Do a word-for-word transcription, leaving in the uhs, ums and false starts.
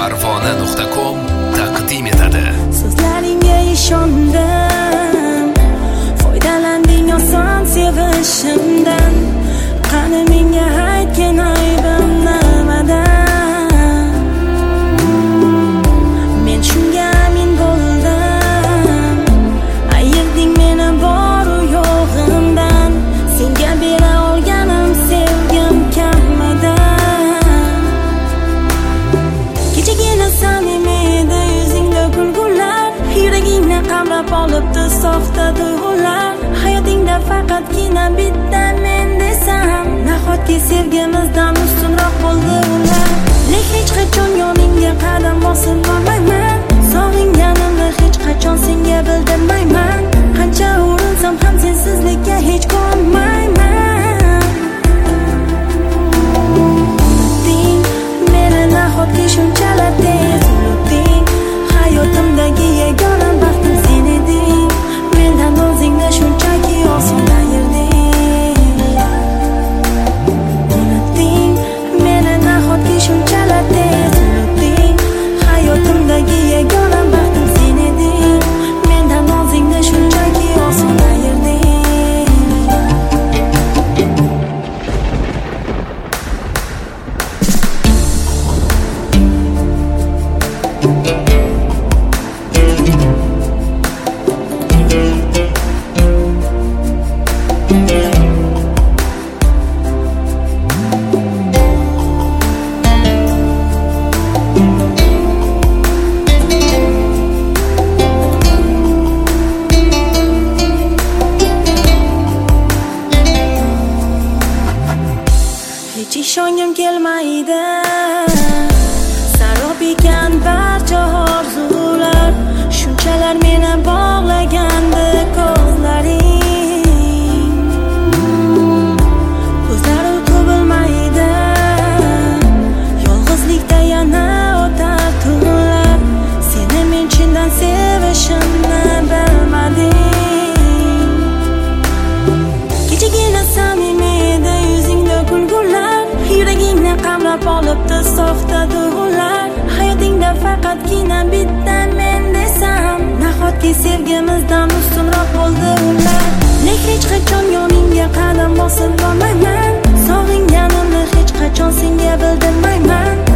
parvona nuqta com taqdim etadi. So'zlaringga ishondim, foydalanding oson sevishimdan. Qani menga aytgan aybim nimada? Men shunga amin bo'ldim, ayırding meni bor u yo'g'imdan. Senga bera olganim sevgim kamida. Kechagina samimiy edi yuzingda kulgular, yuragingni qamrab olibdi soxta tuyg'ular. Hayotingda faqatgina bitta men desam, nahotki sevgimizdan ustunroq bo'ldi ular. Lek hech qachon yoningga qadam bosib bormayman, sog'inganimni hech qachon senga bildirmayman. Qancha urinsam ham sensizlikka hech ko'nmayman. Unutding meni nahotki shunchalar tez unutding. Hayotimdagi yagona baxtim sen eding, mendan o'zingni shunchaki oson ayirding. Unutding meni nahotki shunchalar tez unutding. Hayotimdagi yagona baxtim sen eding, mendan o'zingni shunchaki oson ayirding. Hech ishongim kelmaydi, sarob ekan barcha orzular. Shunchalar meni bog'lagandi ko'zlaring. Ko'zlar uyqu bilmaydi, yolg'izlikda yana o'tar tunlar. Seni men chindan sevishimni bilmadim. Kechagina samimiy edi yuzingda kulgular, yuragingni qamrab olibdi soxta tuyg'ular. Hayotingda faqatgina bitta men desam, nahotki sevgimizdan ustunroq bo'ldi ular. Lek hech qachon yoningga qadam bosib bormayman, sog'inganimni hech qachon senga bildirmayman.